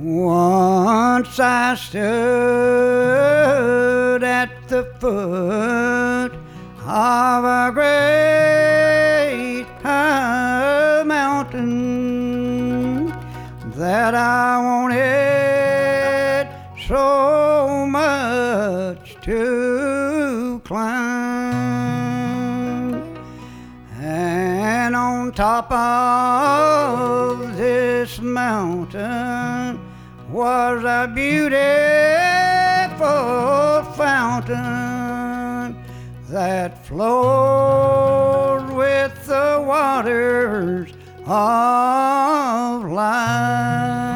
Once I stood at the foot of a great high mountain that I wanted so much to climb. And on top of this mountain was a beautiful fountain that flowed with the waters of life.